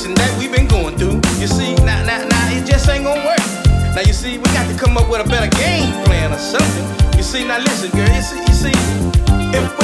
situation that we've been going through. You see, now, it just ain't gonna work. Now you see, we got to come up with a better game plan or something. You see, now listen, girl, you see, if